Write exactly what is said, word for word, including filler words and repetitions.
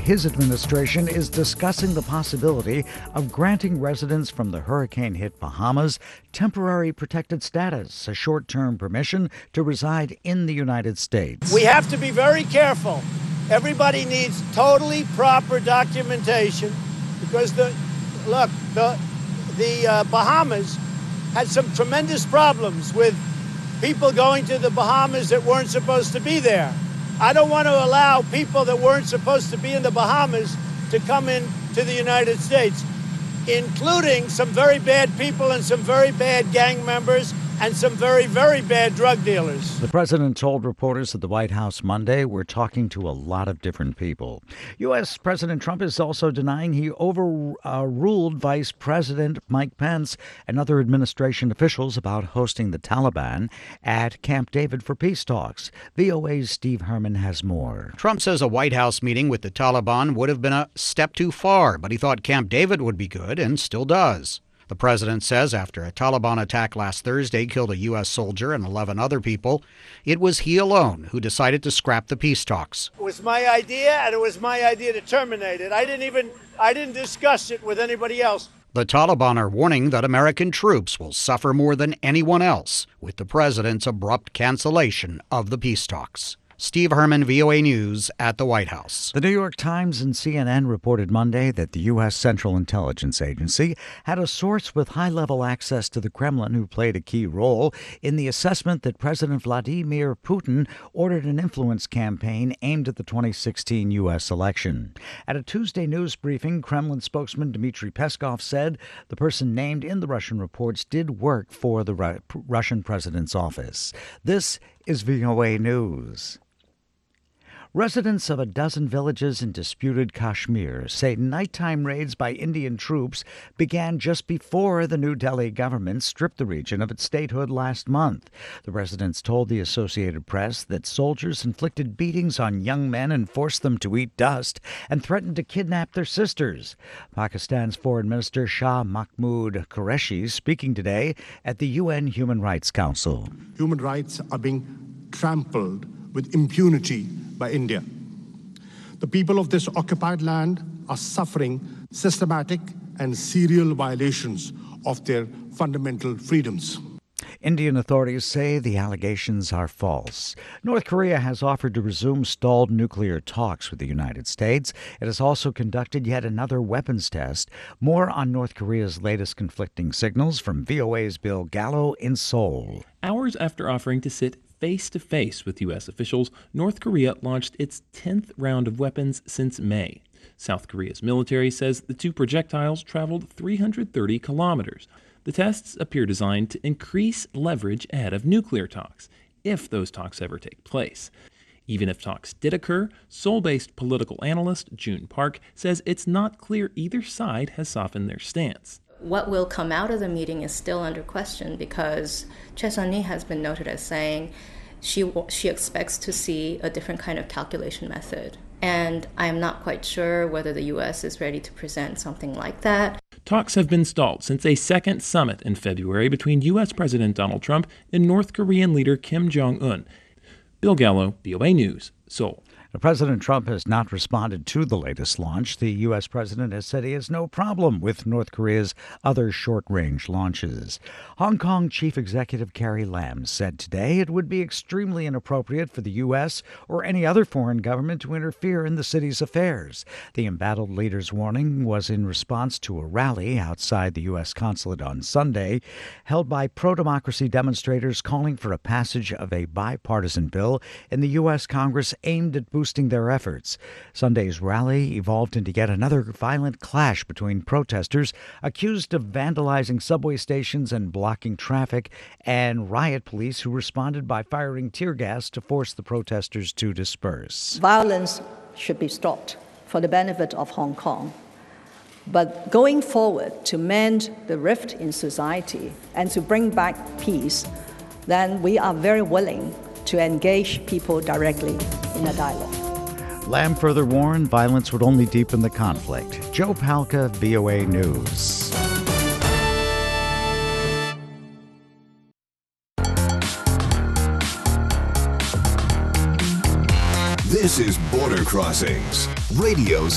his administration is discussing the possibility of granting residents from the hurricane-hit Bahamas temporary protected status, a short-term permission to reside in the United States. We have to be very careful. Everybody needs totally proper documentation because the look, the the uh, Bahamas had some tremendous problems with people going to the Bahamas that weren't supposed to be there. I don't want to allow people that weren't supposed to be in the Bahamas to come in to the United States, including some very bad people and some very bad gang members and some very, very bad drug dealers. The president told reporters at the White House Monday, "We're talking to a lot of different people." U S. President Trump is also denying he overruled Vice President Mike Pence and other administration officials about hosting the Taliban at Camp David for peace talks. V O A's Steve Herman has more. Trump says a White House meeting with the Taliban would have been a step too far, but he thought Camp David would be good and still does. The president says after a Taliban attack last Thursday killed a U S soldier and eleven other people, it was he alone who decided to scrap the peace talks. It was my idea, and it was my idea to terminate it. I didn't even, I didn't discuss it with anybody else. The Taliban are warning that American troops will suffer more than anyone else with the president's abrupt cancellation of the peace talks. Steve Herman, V O A News at the White House. The New York Times and C N N reported Monday that the U S. Central Intelligence Agency had a source with high-level access to the Kremlin who played a key role in the assessment that President Vladimir Putin ordered an influence campaign aimed at the twenty sixteen U S election. At a Tuesday news briefing, Kremlin spokesman Dmitry Peskov said the person named in the Russian reports did work for the Ru- Russian president's office. This is V O A News. Residents of a dozen villages in disputed Kashmir say nighttime raids by Indian troops began just before the New Delhi government stripped the region of its statehood last month. The residents told the Associated Press that soldiers inflicted beatings on young men and forced them to eat dust and threatened to kidnap their sisters. Pakistan's Foreign Minister Shah Mahmood Qureshi speaking today at the U N Human Rights Council. Human rights are being trampled with impunity by India. The people of this occupied land are suffering systematic and serial violations of their fundamental freedoms. Indian authorities say the allegations are false. North Korea has offered to resume stalled nuclear talks with the United States. It has also conducted yet another weapons test. More on North Korea's latest conflicting signals from V O A's Bill Gallo in Seoul. Hours after offering to sit face-to-face with U S officials, North Korea launched its tenth round of weapons since May. South Korea's military says the two projectiles traveled three hundred thirty kilometers. The tests appear designed to increase leverage ahead of nuclear talks, if those talks ever take place. Even if talks did occur, Seoul-based political analyst June Park says it's not clear either side has softened their stance. What will come out of the meeting is still under question because Choi Sun-mi has been noted as saying she she expects to see a different kind of calculation method. And I am not quite sure whether the U S is ready to present something like that. Talks have been stalled since a second summit in February between U S. President Donald Trump and North Korean leader Kim Jong-un. Bill Gallo, V O A News, Seoul. Now, President Trump has not responded to the latest launch. The U S president has said he has no problem with North Korea's other short-range launches. Hong Kong Chief Executive Carrie Lam said today it would be extremely inappropriate for the U S or any other foreign government to interfere in the city's affairs. The embattled leader's warning was in response to a rally outside the U S consulate on Sunday, held by pro-democracy demonstrators calling for a passage of a bipartisan bill in the U S Congress aimed at boosting their efforts. Sunday's rally evolved into yet another violent clash between protesters accused of vandalizing subway stations and blocking traffic, and riot police who responded by firing tear gas to force the protesters to disperse. Violence should be stopped for the benefit of Hong Kong. But going forward, to mend the rift in society and to bring back peace, then we are very willing to engage people directly in a dialogue. Lam further warned violence would only deepen the conflict. Joe Palca, V O A News. This is Border Crossings, radio